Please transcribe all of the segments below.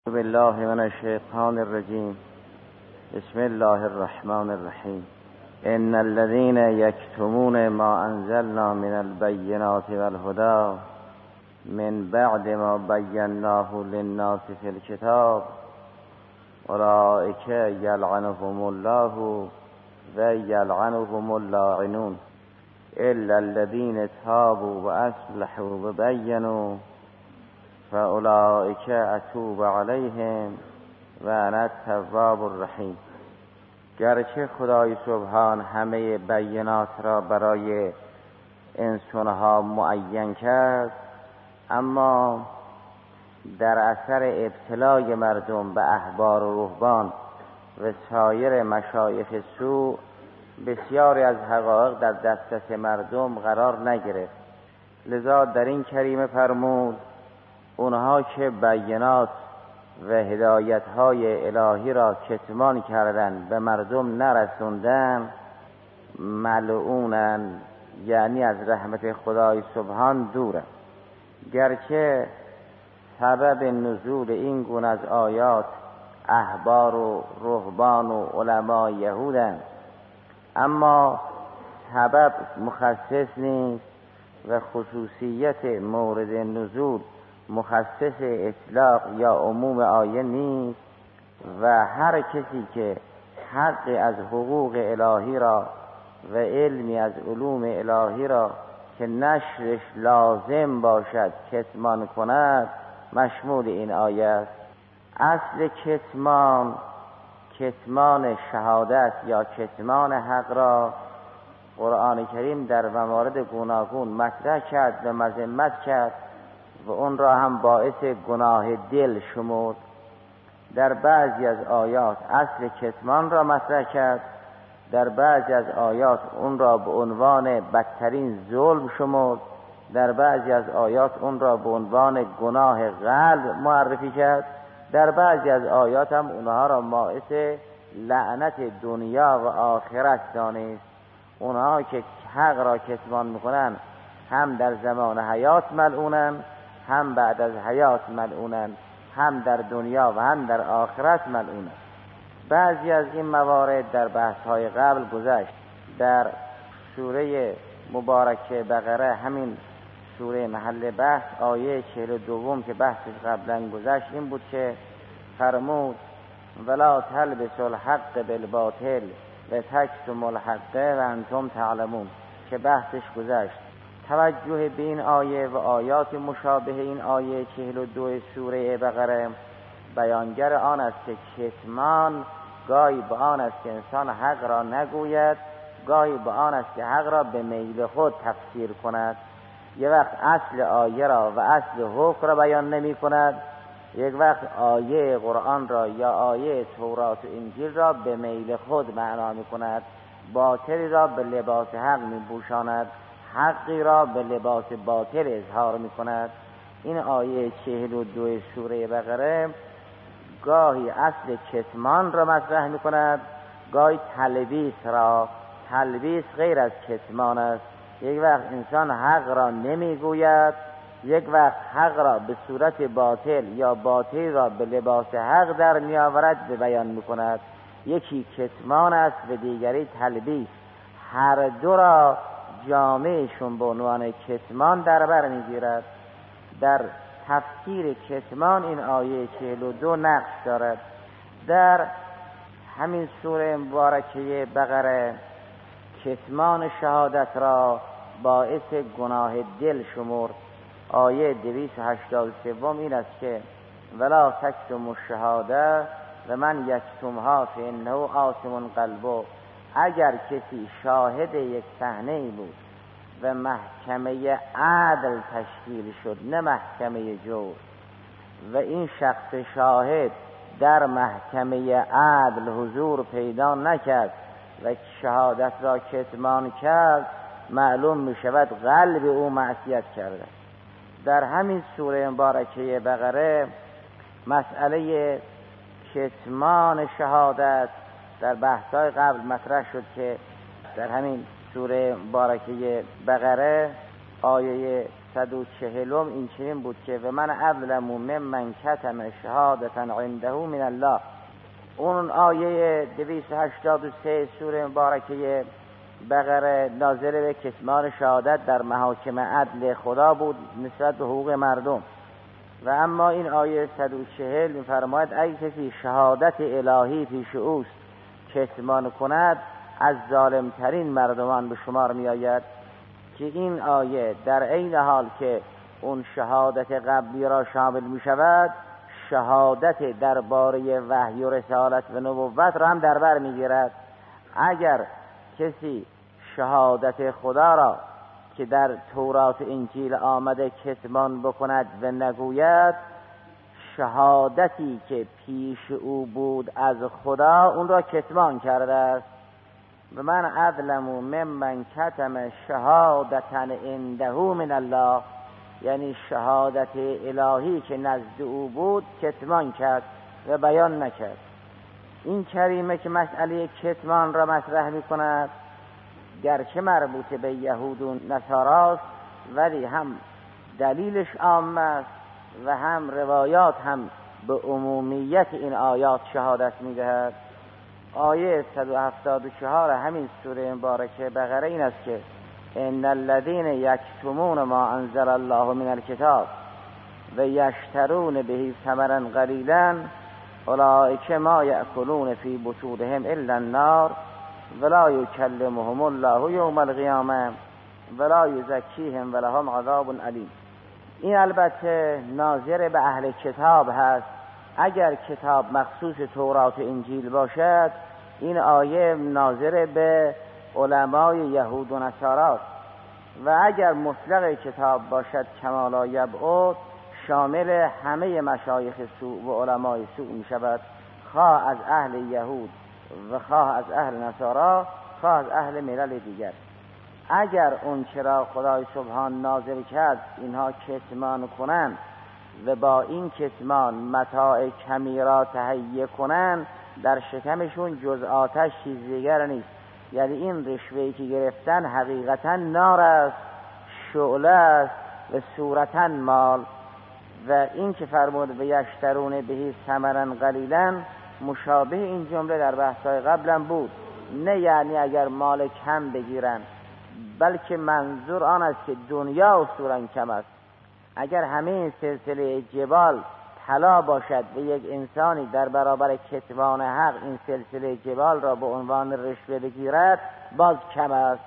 بالله من الشیطان الرجیم. بسم الله الرحمن الرحیم. ان الذين يكتمون ما انزلنا من البينات والهدى من بعد ما بيناه للناس في الكتاب اولئك يلعنهم الله ويلعنهم اللاعنون الا الذين تابوا واصلحوا وبينوا فاولئک اتوب علیهم و انا التواب الرحیم. گرچه خدای سبحان همه بینات را برای انسانها معین کرد، اما در اثر ابتلای مردم به احبار و رهبان و سایر مشایخ سوء بسیاری از حقایق در دسترس مردم قرار نگرفت. لذا در این کریمه فرمود اونها که بینات و هدایت‌های الهی را کتمان کردن به مردم نرسوندن ملعونن، یعنی از رحمت خدای سبحان دورن. گرچه سبب نزول این گونه از آیات احبار و رهبان و علمای یهودن، اما سبب مخصص نیست و خصوصیت مورد نزول مخصص اطلاق یا عموم آیه نیست و هر کسی که حقی از حقوق الهی را و علمی از علوم الهی را که نشرش لازم باشد کتمان کند مشمول این آیه است. اصل کتمان شهادت یا کتمان حق را قرآن کریم در موارد گوناگون مطرح کرد و مذمت کرد و اون را هم باعث گناه دل شمرد. در بعضی از آیات اصل کتمان را مطرح کرد، در بعضی از آیات اون را به عنوان بدترین ظلم شمرد، در بعضی از آیات اون را به عنوان گناه قلب معرفی کرد، در بعضی از آیات هم اونها را باعث لعنت دنیا و آخرت دانست. اونها که حق را کتمان میکنن هم در زمان حیات ملعونن، هم بعد از حیات ملعونن، هم در دنیا و هم در آخرت ملعونن. بعضی از این موارد در بحث‌های قبل گذشت. در سوره مبارکه بقره، همین سوره محل بحث، آیه 42 که بحثش قبلا گذشت این بود که فرمود ولا تلبسوا الحق بالباطل و تکتموا الحق و انتم تعلمون که بحثش گذشت. توجه به این آیه و آیات مشابه این آیه 42 سوره بقره بیانگر آن است که کتمان گاهی به آن است که انسان حق را نگوید، گاهی به آن است که حق را به میل خود تفسیر کند. یک وقت اصل آیه را و اصل حکم را بیان نمی کند، یک وقت آیه قرآن را یا آیه تورات و انجیل را به میل خود معنا می کند، باطلی را به لباس حق می پوشاند، حقی را به لباس باطل اظهار می کند. این آیه 42 سوره بقره گاهی اصل کتمان را مطرح می کند، گاهی تلبیس را. تلبیس غیر از کتمان است. یک وقت انسان حق را نمی گوید، یک وقت حق را به صورت باطل یا باطل را به لباس حق در می آورد به بیان می کند. یکی کتمان است و دیگری تلبیس. هر دو را جامعشون به عنوان کتمان در بر میگیرد. در تفسیر کتمان این آیه 42 نقش دارد. در همین سوره مبارکه بقره کتمان شهادت را باعث گناه دل شمرد. آیه 283 این است که ولا تکتموا الشهاده و من یکتمها فانه آثم قلبه. اگر کسی شاهد یک صحنه بود و محکمه عدل تشکیل شد، نه محکمه جور، و این شخص شاهد در محکمه عدل حضور پیدا نکرد و شهادت را کتمان کرد، معلوم می شود قلب او معصیت کرده. در همین سوره مبارکه بقره مسئله کتمان شهادت در بحث‌های قبل مطرح شد که در همین سوره مبارکه بقره آیه 140 این چنین بود که و من اظلم ممن کتم شهادة عنده من الله. اون آیه 283 سوره مبارکه بقره نازل به کتمان شهادت در محاکم عدل خدا بود نسبت به حقوق مردم. و اما این آیه 140 می‌فرماید اگه کسی شهادت الهی پیش اوست کتمان کند از ظالمترین مردمان به شمار میآید، که این آیه در عین حال که اون شهادت قبلی را شامل می شود، شهادت درباره وحی و رسالت و نبوت را هم در بر می گیرد. اگر کسی شهادت خدا را که در تورات و انجیل آمده کتمان بکند و نگوید، شهادتی که پیش او بود از خدا اون را کتمان کرده است. و من اظلم ممن کتم شهادة عنده من الله، یعنی شهادت الهی که نزد او بود کتمان کرد و بیان نکرد. این کریمه که مسئله کتمان را مطرح می کند گرچه مربوط به یهود و نصاراست، ولی هم دلیلش عام است و هم روایات هم به عمومیت این آیات شهادت می دهد. آیه 174 همین سوره مبارکه بقره این است که ان الذين یکتمون ما انزل الله من الكتاب و یشترون به ثمنا قلیلا اولئک ما یأکلون فی بطونهم الا النار ولا یکلمهم الله یوم القیامه ولا یزکیهم ولهم عذاب علیم. این البته ناظر به اهل کتاب هست. اگر کتاب مخصوص تورات و انجیل باشد، این آیه ناظر به علمای یهود و نصاراست. و اگر مطلق کتاب باشد کما لا یبعد، شامل همه مشایخ سوء و علمای سوء می شود، خواه از اهل یهود و خواه از اهل نصارا، خواه از اهل ملل دیگر. اگر اون چرا خدای سبحان نازل کرد اینها کتمان کنند و با این کتمان متاع کمی را تهیه کنند، در شکمشون جز آتش چیز دیگر نیست. یعنی این رشوه‌ای که گرفتن حقیقتا نار است، شعله است و صورتا مال. و این که فرمود و یشترون بهی ثمنا قلیلا مشابه این جمله در بحث‌های قبلم بود. نه یعنی اگر مال کم بگیرن، بلکه منظور آن است که دنیا اصولا کم است. اگر همه این سلسله جبال طلا باشد و یک انسانی در برابر کتمان حق این سلسله جبال را به عنوان رشوه بگیرد، باز کم است،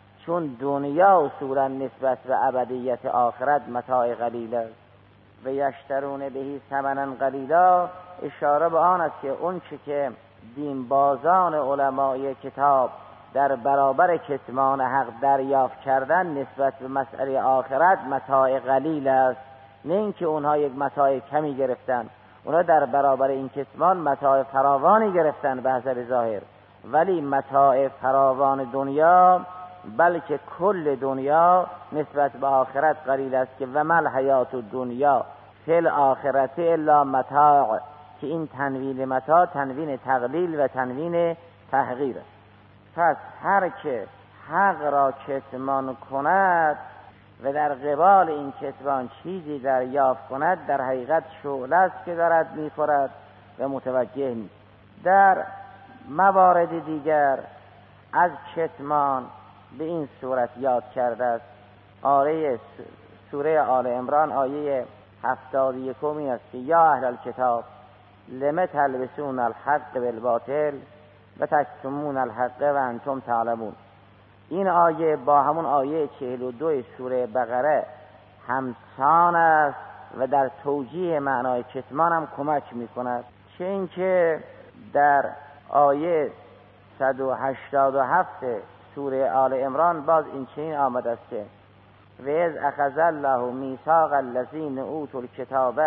چون دنیا اصولا نسبت به ابدیت آخرت متاع قلیل است. و یشترون بهی ثمنا قلیلا اشاره به آن است که اون چه که دینبازان علمای کتاب در برابر کتمان حق دریافت کردن نسبت به مسئله آخرت متاع قلیل است، نه اینکه اونها یک متاع کمی گرفتن. اونها در برابر این کتمان متاع فراوانی گرفتن به حسب ظاهر، ولی متاع فراوان دنیا بلکه کل دنیا نسبت به آخرت قلیل است. که و مل حیات الدنیا فی الاخرت الا متاع، که این تنوین متاع تنوین تقلیل و تنوین تحقیر است. پس هر که حق را کتمان کند و در قبال این کتمان چیزی دریافت کند، در حقیقت شعله است که دارد می‌خورد و متوجه نیست. در موارد دیگر از کتمان به این صورت یاد کرده است. آیه سوره آل عمران آیه 71 این است که یا اهل الکتاب لم تلبسون الحق بالباطل و تکتمون الحق و انتم تعلمون. این آیه با همون آیه 42 سوره بقره همسان است و در توجیه معنای کتمان هم کمک می کند. چه اینکه در آیه 187 سوره آل عمران باز این چنین آمده است که و اذ اخذ الله میثاق الذین اوتوا الکتاب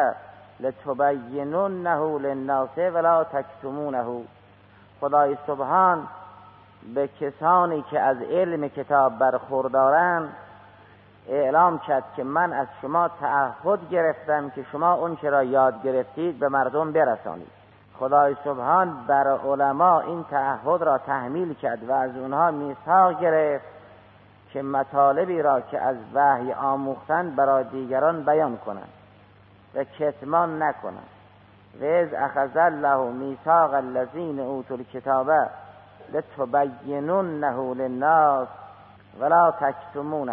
لتبیننه للناس ولا تکتمونه. خدای سبحان به کسانی که از علم کتاب برخوردارند اعلام کرد که من از شما تعهد گرفتم که شما اون چه را یاد گرفتید به مردم برسانید. خدای سبحان بر علما این تعهد را تحمیل کرد و از اونها میثاق گرفت که مطالبی را که از وحی آموختن برای دیگران بیان کنند و کتمان نکنند. و اذ اخذ الله میثاق الذین اوتوا الکتاب لتبیننه للناس ولا تکتمونه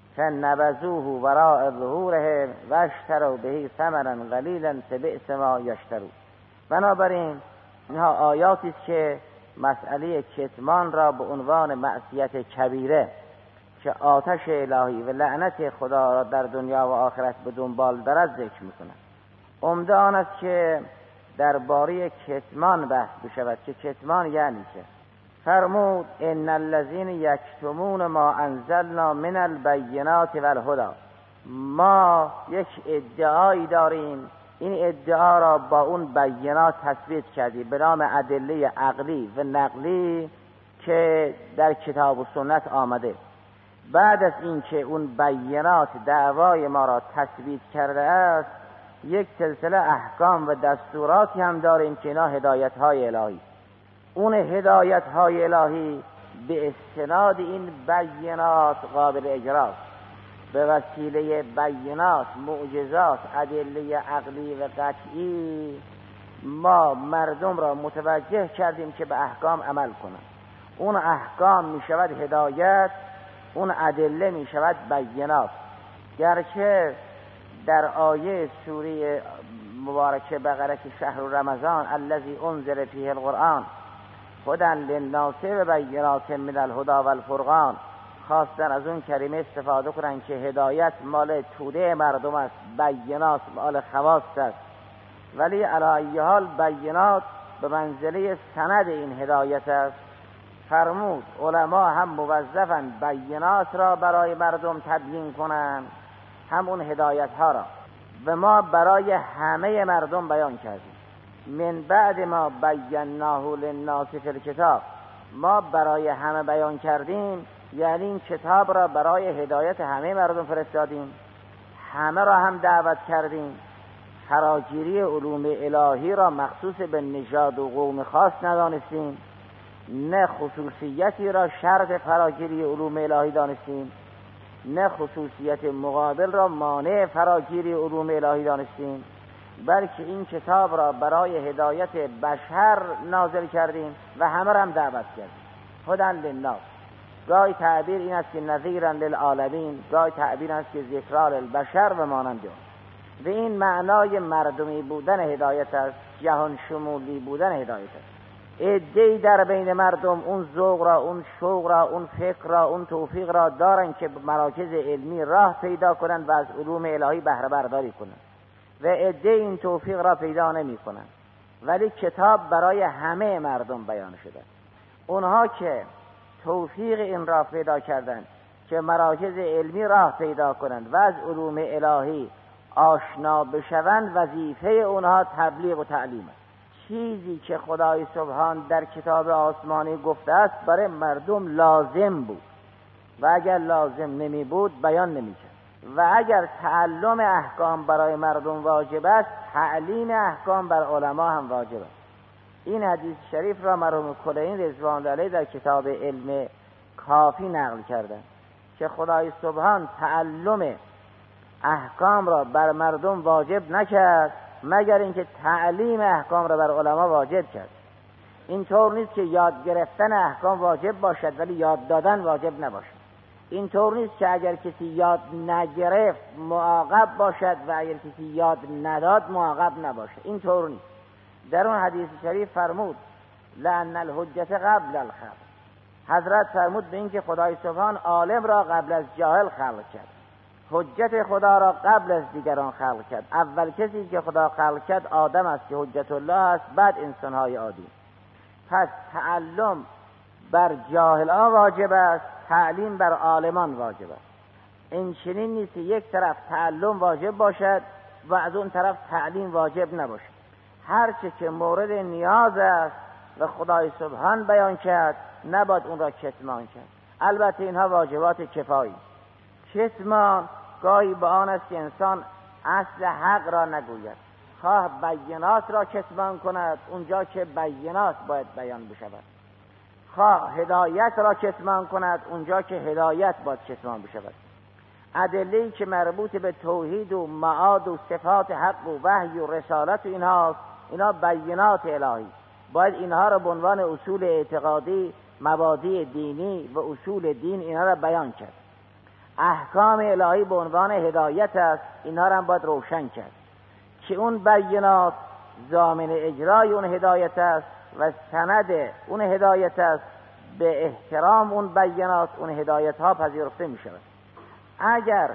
فنبذوه وراء ظهورهم واشتروا به ثمنا قلیلا فبئس ما یشترون. بنابراین اینها آیاتی است که مسئله کتمان را به عنوان معصیت کبیره که آتش الهی و لعنت خدا را در دنیا و آخرت به دنبال دارد ذکر می‌کند. عمده آن است که درباره کتمان بحث بشود که کتمان یعنی چه. فرمود ان الذين یکتمون ما انزلنا من البینات والهدی. ما یک ادعایی داریم، این ادعا را با اون بینات تثبیت کردیم به نام ادله عقلی و نقلی که در کتاب و سنت آمده. بعد از اینکه اون بینات دعوای ما را تثبیت کرده است، یک سلسله احکام و دستوراتی هم داریم که اینا هدایت‌های الهی. اون هدایت‌های الهی به استناد این بینات قابل اجراست. به وسیله بینات، معجزات، ادله عقلی و قطعی ما مردم را متوجه کردیم که به احکام عمل کنند. اون احکام می شود هدایت، اون ادله می شود بینات. گرچه در آیه سوره مبارکه بقره که شهر رمضان الذی انزل فیه القرآن هدی للناس و بینات من الهدی والفرقان خواستن از اون کلمه استفاده کنن که هدایت مال توده مردم است، بینات مال خواص است، ولی علی ای حال بینات به منزله سند این هدایت است. فرمود علما هم موظفن بینات را برای مردم تبیین کنن، همون هدایت ها را و ما برای همه مردم بیان کردیم. من بعد ما بیناه للناس فی الکتاب، ما برای همه بیان کردیم، یعنی این کتاب را برای هدایت همه مردم فرستادیم، همه را هم دعوت کردیم. فراگیری علوم الهی را مخصوص به نژاد و قوم خاص ندانستیم، نه خصوصیتی را شرط فراگیری علوم الهی دانستیم، نه خصوصیت مقابل را مانع فراگیری علوم الهی دانستیم، بلکه این کتاب را برای هدایت بشر نازل کردیم و همه را هم دعوت کردیم. هدی للناس، گاهی تعبیر این است که نذیرا للعالمین، گاهی تعبیر است که ذکرا للبشر و مانند آن. و این معنای مردمی بودن هدایت است، جهان شمولی بودن هدایت است. عده‌ای در بین مردم اون ذوق را، اون شوق را، اون فکر را، اون توفیق را دارن که مراکز علمی راه پیدا کنند و از علوم الهی بهره برداری کنند، و عده این توفیق را پیدا نمی کنند. ولی کتاب برای همه مردم بیان شده. اونها که توفیق این را پیدا کردند که مراکز علمی راه پیدا کنند و از علوم الهی آشنا بشوند، وظیفه اونها تبلیغ و تعلیم است. چیزی که خدای سبحان در کتاب آسمانی گفته است برای مردم لازم بود و اگر لازم نمی بود بیان نمی کرد. و اگر تعلم احکام برای مردم واجب است، تعلیم احکام بر علما هم واجب است. این حدیث شریف را مرحوم کلینی رضوان الله علیه در کتاب علم کافی نقل کردند که خدای سبحان تعلم احکام را بر مردم واجب نکرد مگر اینکه تعلیم احکام را بر علما واجب کرد. این طور نیست که یاد گرفتن احکام واجب باشد ولی یاد دادن واجب نباشد. این طور نیست که اگر کسی یاد نگرفت معاقب باشد و اگر کسی یاد نداد معاقب نباشد. این طور نیست. در اون حدیث شریف فرمود لأن الحجت قبل الخلق. حضرت فرمود به این که خدای سبحان عالم را قبل از جاهل خلق کرد، حجت خدا را قبل از دیگران خلق کرد. اول کسی که خدا خلق کرد آدم است که حجت الله است، بعد انسان‌های عادی. پس تعلم بر جاهلان واجب است، تعلیم بر عالمان واجب است. این چنین نیست یک طرف تعلم واجب باشد و از اون طرف تعلیم واجب نباشد. هر چه که مورد نیاز است و خدای سبحان بیان کرد نباید اون را کتمان کرد. البته اینها واجبات کفایی. کتمان گاهی به آن است که انسان اصل حق را نگوید، خواه بینات را کتمان کند اونجا که بینات باید بیان بشود، خواه هدایت را کتمان کند اونجا که هدایت باید کتمان بشود. ادله‌ای که مربوط به توحید و معاد و صفات حق و وحی و رسالت و اینا بینات الهی، باید اینها را به عنوان اصول اعتقادی، مبادی دینی و اصول دین اینها را بیان کرد. احکام الهی به عنوان هدایت است، اینها را هم باید روشن کرد که اون بینات ضامن اجرای اون هدایت است و سند اون هدایت است. به احترام اون بینات اون هدایت ها پذیرفته می شود. اگر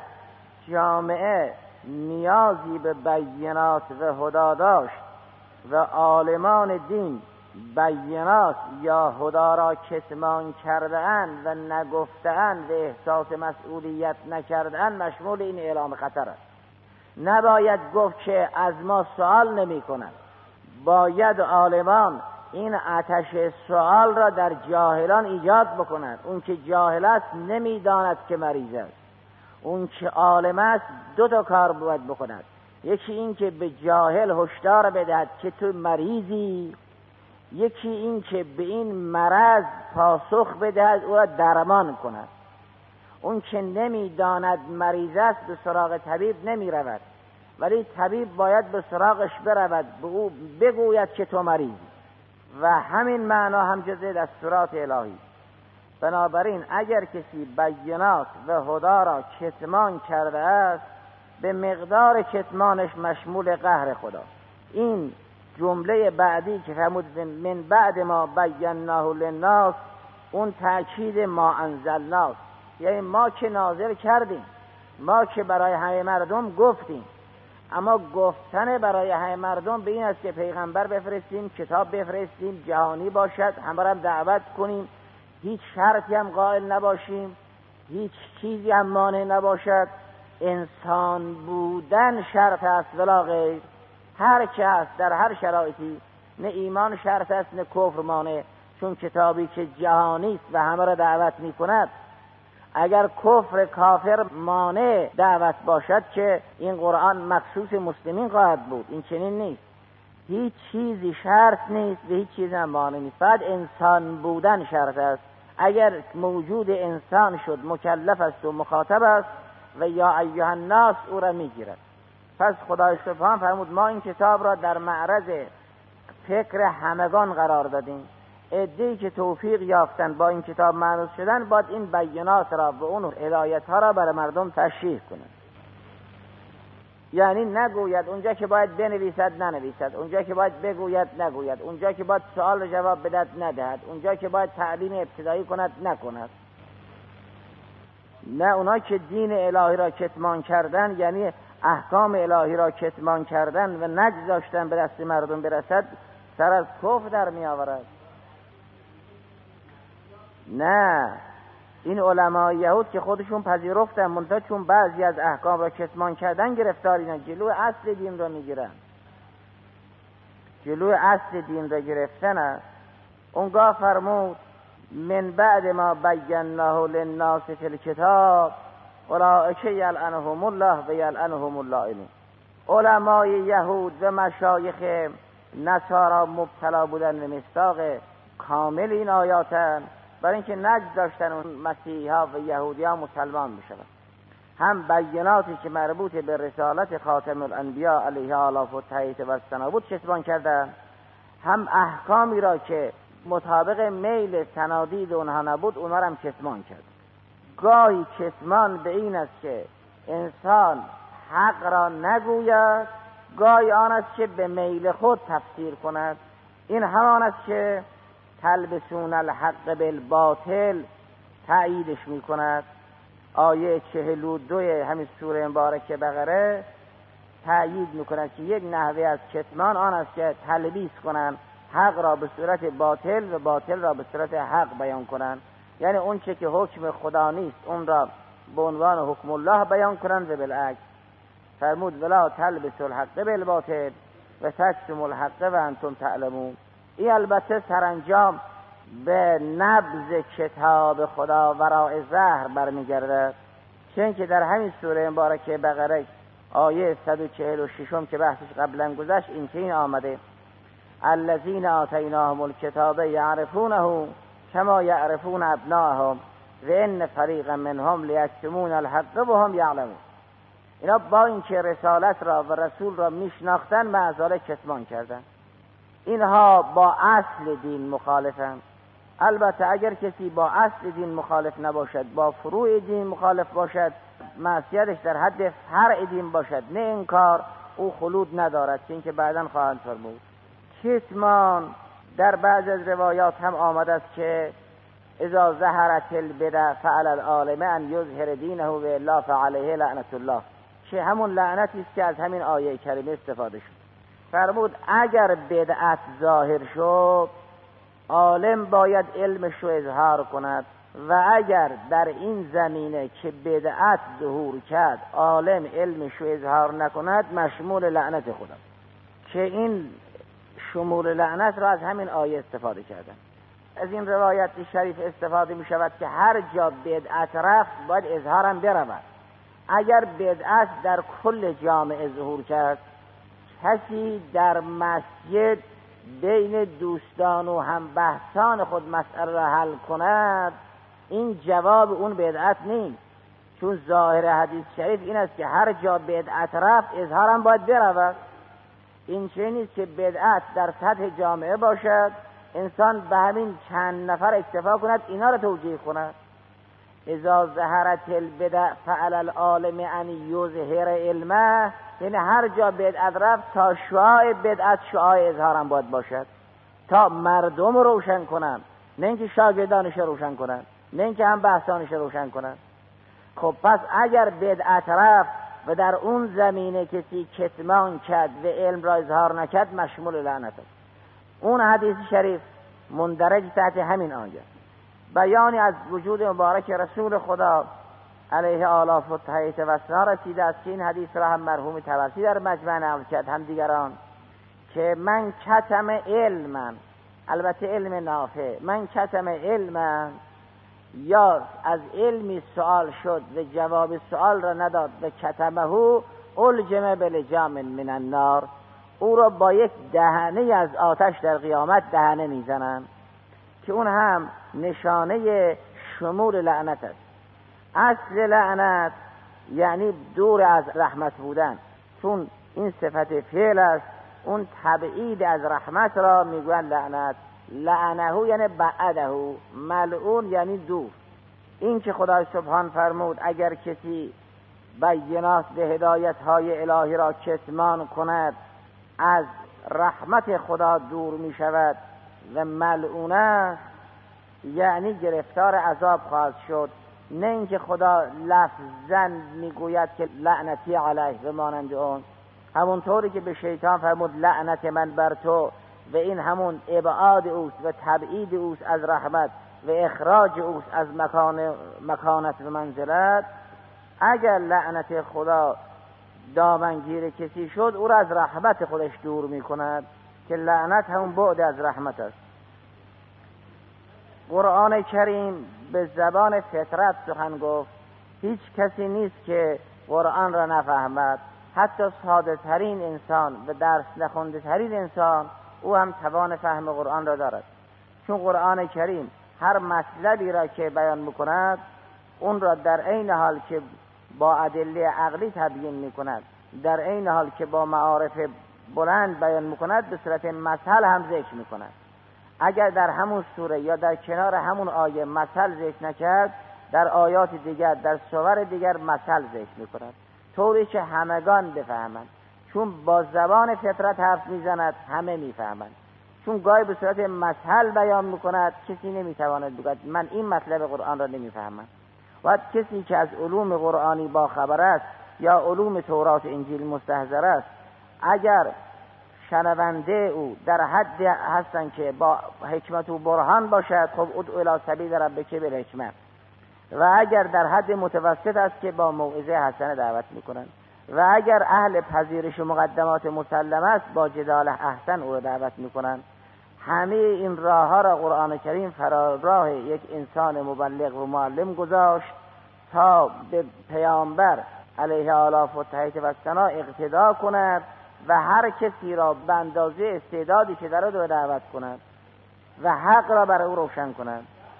جامعه نیازی به بینات و هدا داشت و عالمان دین بینات یا هدا را کتمان کرده‌اند و نگفته‌اند و احساس مسئولیت نکرده‌اند، مشمول این اعلام خطر است. نباید گفت که از ما سوال نمی کنند. باید عالمان این آتش سوال را در جاهلان ایجاد بکنند. اون که جاهل است نمیداند که مریض است. اون که عالم است دو تا کار باید بکند. یکی این که به جاهل هشدار بدهد که تو مریضی، یکی این که به این مرض پاسخ بدهد او را درمان کند. اون که نمیداند مریض است به سراغ طبیب نمی رود، ولی طبیب باید به سراغش برود، به او بگوید که تو مریضی. و همین معنا هم جزء دستورات الهی. بنابراین اگر کسی بینات و هدا را کتمان کرده است، به مقدار کتمانش مشمول قهر خدا. این جمله بعدی که فرمود من بعد ما بیناه للناس، اون تأکید ما انزلناه، یعنی ما که نازل کردیم، ما که برای همه مردم گفتیم. اما گفتن برای همه مردم به این است که پیغمبر بفرستیم، کتاب بفرستیم، جهانی باشد، همه را دعوت کنیم، هیچ شرطی هم قائل نباشیم، هیچ چیزی هم مانع نباشد. انسان بودن شرط است ولا غیر. هر که است در هر شرایطی، نه ایمان شرط است نه کفر مانع، چون کتابی که جهانی است و همه را دعوت می کند، اگر کفر کافر مانع دعوت باشد که این قرآن مخصوص مسلمین خواهد بود. این چنین نیست. هیچ چیزی شرط نیست و هیچ چیزی هم مانع نیست. فقط انسان بودن شرط است. اگر موجود انسان شد مکلف است و مخاطب است و یا ایها الناس او را میگیرد. پس خدای سبحان فرمود ما این کتاب را در معرض فکر همگان قرار دادیم. عده‌ای که توفیق یافتن با این کتاب معنوس شدن، باید این بینات را و اون هدایت ها را برای مردم تشریح کنند. یعنی نگوید اونجا که باید بنویسد ننویسد، اونجا که باید بگوید نگوید، اونجا که باید سوال و جواب بدهد ندهد، اونجا که باید تعلیم ابتدایی کند نکند. نه، اونا که دین الهی را کتمان کردن، یعنی احکام الهی را کتمان کردن و نگذاشتن به دست مردم برسد، سر از کفر در می آورد. نه، این علمای یهود که خودشون پذیرفتن، منتها چون بعضی از احکام را کتمان کردن گرفتاریدن، جلو اصل دین را میگیرن. جلو اصل دین را گرفتن است. اونگاه فرمود من بعد ما بیناه للناس فی الکتاب اولئک یلعنهم الله و یلعنهم اللائنون. علمای یهود و مشایخ نصارا مبتلا بودن به مصداق کامل این آیاتن، برای اینکه نگذاشتن اون مسیحا و یهودیان مسلمان بشوند. هم بیناتی که مربوط به رسالت خاتم الانبیا علیه آلاف و تحییت و السنابود کتمان کردن، هم احکامی را که مطابق میل سنادید اونها نبود اونها را هم کتمان کرد. گاهی کتمان به این است که انسان حق را نگوید، گاهی آن است که به میل خود تفسیر کند. این همان است که تلبسون الحق بالباطل تأییدش می کند. آیه 42 همین سوره مبارکه بقره تأیید می کند که یک نحوه از کتمان آن است که تلبیس کنند، حق را به صورت باطل و باطل را به صورت حق بیان کنند. یعنی اون چه که حکم خدا نیست اون را به عنوان حکم الله بیان کنند و بالعکس. فرمود ولا تلبسوا الحق بالباطل و تکتموا الحق و انتم تعلمون. این البته سرانجام به نبض کتاب خدا وراء ظهر برمیگرده، چون که در همین سوره مبارکه بقره آیه 146 که بحثش قبلا گذشت این که این آمده الذین آتیناهم الکتاب یعرفونه کما یعرفون ابناءهم و ان فریقا منهم لیکتمون الحق وهم یعلمون. اینا با اینکه رسالت را و رسول را میشناختن معذاله کتمان کردن. اینها با اصل دین مخالفن. البته اگر کسی با اصل دین مخالف نباشد، با فروع دین مخالف باشد، معصیتش در حد فرع دین باشد، نه انکار، او خلود ندارد، که اینکه بعداً خواهند فرمود. کتمان در بعض از روایات هم آمده است که اذا ظهرت البدع فعلى العالم ان یظهر دینه و الا فعلیه لعنت الله، که همون لعنتی است که از همین آیه کریمه استفاده شد. فرمود اگر بدعت ظاهر شد عالم باید علمش رو اظهار کند، و اگر در این زمینه که بدعت ظهور کرد عالم علمش رو اظهار نکند مشمول لعنت خدا، که این شمول لعنت را از همین آیه استفاده کردن. از این روایت شریف استفاده می شود که هر جا بدعت رفت باید اظهارم برود. اگر بدعت در کل جامعه ظهور کرد، کسی در مسجد بین دوستان و هم بحثان خود مسئله را حل کند، این جواب اون بدعت نیست، چون ظاهر حدیث شریف این است که هر جا بدعت رفت اظهارم باید برود. این چه نیست که بدعت در سطح جامعه باشد، انسان به همین چند نفر اکتفا کند، اینا را توجیه کند. اذا ظهرت البدع فعلى العالم ان یظهر علمه، یعنی هر جا بدعت رفت تا شعاع بدعت شعاع اظهارم باید باشد، تا مردم روشن کنن، نه اینکه شاگردانش روشن کنن، نه اینکه هم بحثانش روشن کنن. خب پس اگر بدعت رفت و در اون زمینه کسی کتمان کرد و علم را اظهار نکرد مشمول لعنت است. اون حدیث شریف مندرج تحت همین آیه. بیانی از وجود مبارک رسول خدا علیه آلاف و تحییت و سنا رسیده است که این حدیث را هم مرحوم طبرسی در مجمع نقل کرد، هم دیگران، که من کتم علما، البته علم نافع، من کتم علما، یا از علمی سوال شد و جواب سوال را نداد و کتمه الجم بلجام من النار، او را با یک دهنه از آتش در قیامت دهنه میزنن، که اون هم نشانه شمول لعنت است. اصل لعنت یعنی دور از رحمت بودن، چون این صفت فعل است. اون تبعید از رحمت را میگوین لعنت. لعنه یعنی بعده، ملعون یعنی دور. این که خدای سبحان فرمود اگر کسی بینات به هدایت های الهی را کتمان کند از رحمت خدا دور می شود و ملعون است، یعنی گرفتار عذاب خواهد شد. نه اینکه خدا لفظاً میگوید که لعنتی علیه و مانند اون، همونطوری که به شیطان فرمود لعنت من بر تو، و این همون ابعاد اوست و تبعید اوست از رحمت و اخراج اوست از مکانت و منزلت. اگر لعنت خدا دامنگیر کسی شد او را از رحمت خودش دور می کند، که لعنت همون بعد از رحمت است. قرآن کریم به زبان فطرت سخن گفت. هیچ کسی نیست که قرآن را نفهمد، حتی ساده ترین انسان و درس نخونده ترین انسان او هم توان فهم قرآن را دارد، چون قرآن کریم هر مطلبی را که بیان میکند اون را در عین حال که با ادله عقلی تبیین میکند، در عین حال که با معارف بلند بیان میکند، به صورت مثل هم ذکر میکند. اگر در همون سوره یا در کنار همون آیه مثل ذکر نکرد، در آیات دیگر در سور دیگر مثل ذکر میکند، طوری که همگان بفهمند. چون با زبان فطرت حرف میزند همه میفهمند، چون گاهی به صورت مثل بیان میکند کسی نمیتواند بگوید من این مطلب قرآن را نمیفهمم. و کسی که از علوم قرآنی با خبر است یا علوم تورات انجیل مستحضر است، اگر شنونده او در حد هستن که با حکمت و برهان باشد، خب ادعو الی سبیل ربک بالحکمه، و اگر در حد متوسط است که با موعظه حسنه دعوت میکنند، و اگر اهل پذیرش و مقدمات مسلمه است با جدال احسن او را دعوت میکنند. همه این راه ها را قرآن کریم فراراه یک انسان مبلغ و معلم گذاشت تا به پیامبر علیه آلاف و تحییت و ثنا اقتدا کند و هر کسی را به اندازه استعدادی که دارد او دعوت کند و حق را برای او روشن کند.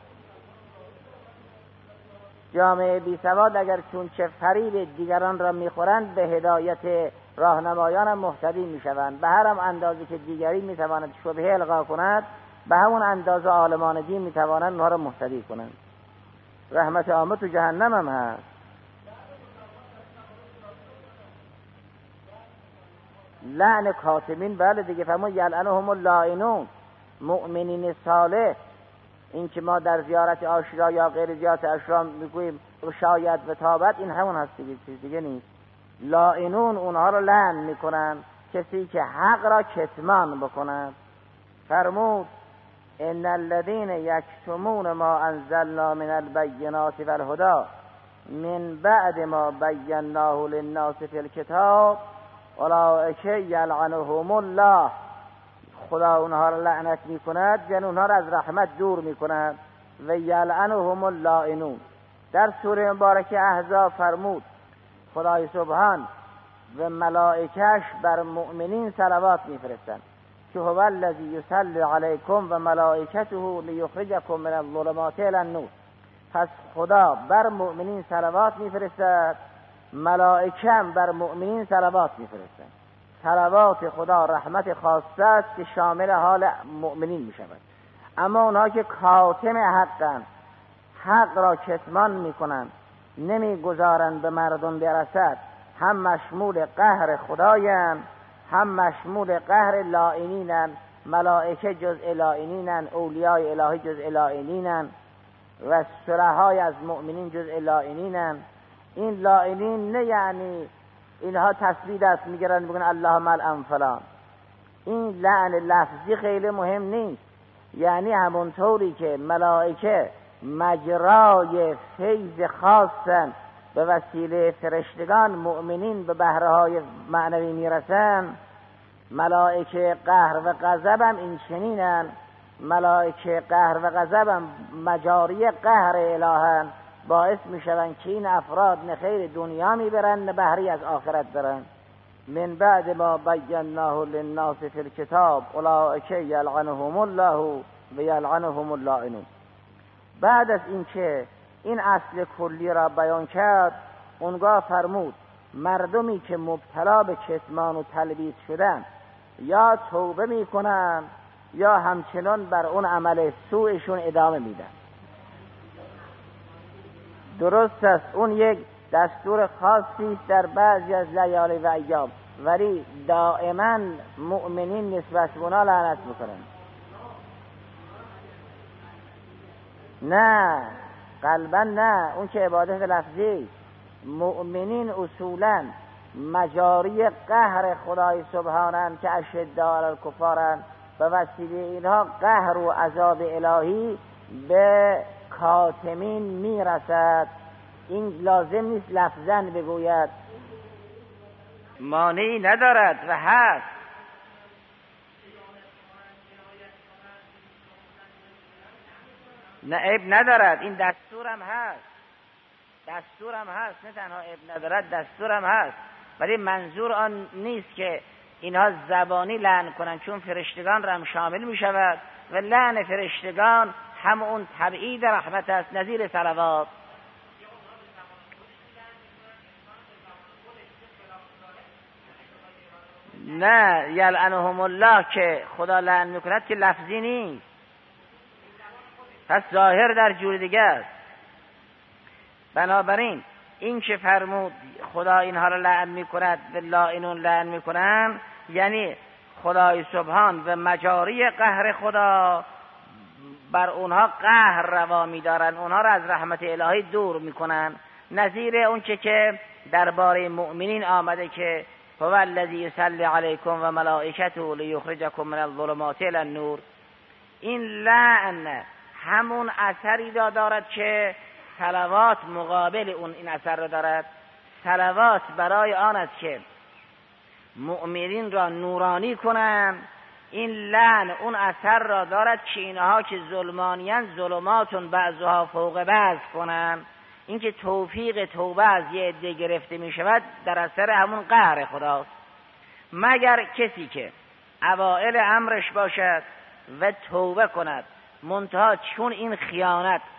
جامعه بی سواد اگر چون چه فریب دیگران را میخورند به هدایت راهنمایان هم مهتدی میشوند. به هر اندازه که دیگری میتواند شبهه القا کند، به همون اندازه عالمان دین میتوانند اونها را مهتدی کنند. رحمت عامه تو جهنم هم هست. لعن کاتمین، بله دیگه، فرمود یلعنهم اللاعنون. مؤمنین صالح، این که ما در زیارت عاشورا یا غیر زیارت عاشورا میگوییم شاید و تابت، این همون هست دیگه، چیز دیگه نیست. لاعنون اونها رو لعن میکنن، کسی که حق را کتمان بکنند. فرمود ان الذين یکتمون ما انزلنا من البینات والهدى من بعد ما بیناه للناس فی الکتاب اولئک یلعنهم الله. خدا اونها را لعنت میکند، یعنی اونها را از رحمت دور میکند. و یلعنهم اللاعنون. در سوره مبارکه احزاب فرمود خدای سبحان و ملائکه‌اش بر مؤمنین صلوات میفرستند که هو الذی یصلی علیکم و ملائکته لیخرجکم من الظلمات الی النور. پس خدا بر مؤمنین صلوات میفرستد، ملائکه هم بر مؤمنین صلوات میفرستند. صلوات خدا رحمت خاصه است که شامل حال مؤمنین میشود. اما اونها که کاتم حقن، حق را کتمان میکنند، نمیگذارند به مردم برسد، هم مشمول قهر خدایند، هم مشمول قهر لاعنینند. ملائکه جزء لاعنینند، اولیای الهی جزء لاعنینند و صلحای از مؤمنین جزء لاعنینند. این لاعنین نه یعنی اینها تسبیح دست میگیرن میگن اللهم العن فلان. این لعن لفظی خیلی مهم نیست، یعنی همونطوری که ملائکه مجرای فیض خاصن، به وسیله فرشتگان مؤمنین به بهره‌های معنوی میرسن، ملائکه قهر و غضب هم این چنینن. ملائکه قهر و غضب هم مجاری قهر الهن، باعث میشوند که این افراد نه خیر دنیا میبرن نه بهری از آخرت برن. من بعد ما بیناه للناس فی الکتاب اولئک یلعنهم الله و یلعنهم اللاعنون. بعد از اینکه این اصل کلی را بیان کرد، اونگاه فرمود مردمی که مبتلا به کتمان و تلبیس شدن یا توبه میکنن یا همچنان بر اون عمل سوءشون ادامه میدن. درست است اون یک دستور خاصی در بعضی از لیالی و ایام، ولی دائما مؤمنین نسبت به اونا لعنت میکنن. نه قلبا نه، اون که عبادت لفظی. مؤمنین اصولا مجاری قهر خدای سبحانن که اشداء علی الکفارن، به وسیله اینها قهر و عذاب الهی به کاتمین میرسد. این لازم نیست لفظاً بگوید، مانعی ندارد و هست. نه عیب ندارد، این دستورم هست، دستورم هست، نه تنها عیب ندارد، دستورم هست. ولی منظور آن نیست که اینها زبانی لعن کنند، چون فرشتگان را هم شامل می شود و لعن فرشتگان هم اون تبعید رحمت است، نظیر صلوات. نه یلعنهم الله که خدا لعن میکند که لفظی نیست، پس ظاهر در جور دیگه است. بنابراین این که فرمود خدا اینها را لعن میکند و لاعنون لعن میکنن، یعنی خدای سبحان و مجاری قهر خدا بر اونها قهر روا میدارن، اونها را از رحمت الهی دور میکنن. نظیر اون که درباره مؤمنین آمده که هو الذی یصلی علیکم و ملائکته لیخرجکم من الظلمات الی النور. این لعن همون اثری دارد که صلوات مقابل اون این اثر را دارد. صلوات برای آن است که مؤمنین را نورانی کنند. این لعن اون اثر را دارد که اینها که ظلمانیان ظلماتون بعضها فوق بعض کنند. این که توفیق توبه از یه عده گرفته می شود در اثر همون قهر خداست. مگر کسی که اوائل امرش باشد و توبه کند، منتها چون این خیانت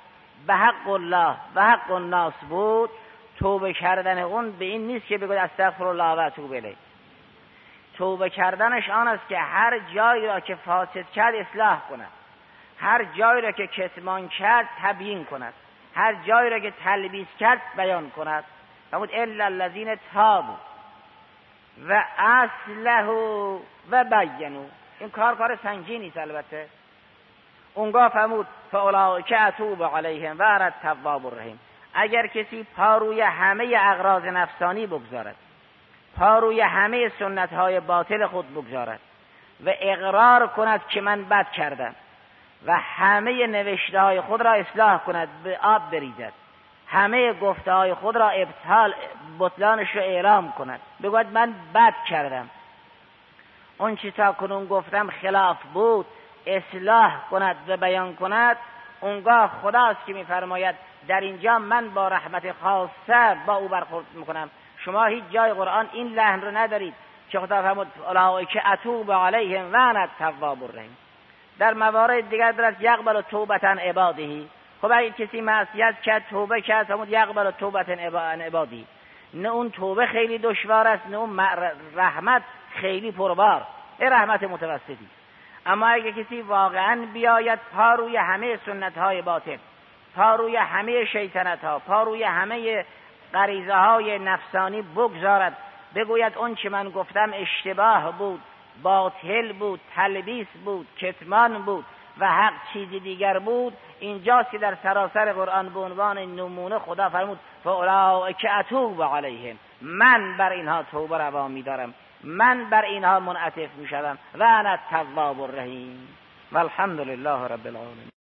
به حق الله و حق الناس بود، توبه کردن اون به این نیست که بگوید استغفر الله و اتوب الیه. توبه کردنش آن است که هر جایی را که فاسد کرد اصلاح کند، هر جایی را که کتمان کرد تبیین کند، هر جایی را که تلبیس کرد بیان کند. فرمود الا الذین تابوا و اصلحوا و بینوا. این کار سنگینی است. البته اونگاه فرمود فاولئک اتوب علیهم و انا التواب الرحیم. اگر کسی پا روی همه اغراض نفسانی بگذارد، پا روی همه سنت‌های باطل خود بگذارد و اقرار کند که من بد کردم و همه نوشته‌های خود را اصلاح کند، به آب بریزد، همه گفته‌های خود را بطلانش را اعلام کند، بگوید من بد کردم، اون چی تا کنون گفتم خلاف بود، اصلاح کند و بیان کند، اونگاه خداست که می‌فرماید در اینجا من با رحمت خاصه با او برخورد میکنم. شما هیچ جای قرآن این لحن رو ندارید که خدا فرمود اولئک اتوب علیهم و انا التواب الرحیم. در موارد دیگر درست یقبل توبة عباده. خب اگه کسی معصیت کرد توبه کرد فرمود یقبل توبة عباده، نه اون توبه خیلی دشوار است نه اون رحمت خیلی پربار، این رحمت متوسطی. اما اگه کسی واقعا بیاید پا روی همه سنت های باطل، پا روی همه شیطنت ها، پا روی همه غریزه های نفسانی بگذارد، بگوید اون چه من گفتم اشتباه بود، باطل بود، تلبیس بود، کتمان بود و حق چیزی دیگر بود، اینجاست که در سراسر قرآن به عنوان نمونه خدا فرمود فاولئک اتوب علیهم، من بر اینها توبه روا می‌دارم، من بر اینها منعطف می‌شوم و انا التواب الرحیم. والحمد لله رب العالمین.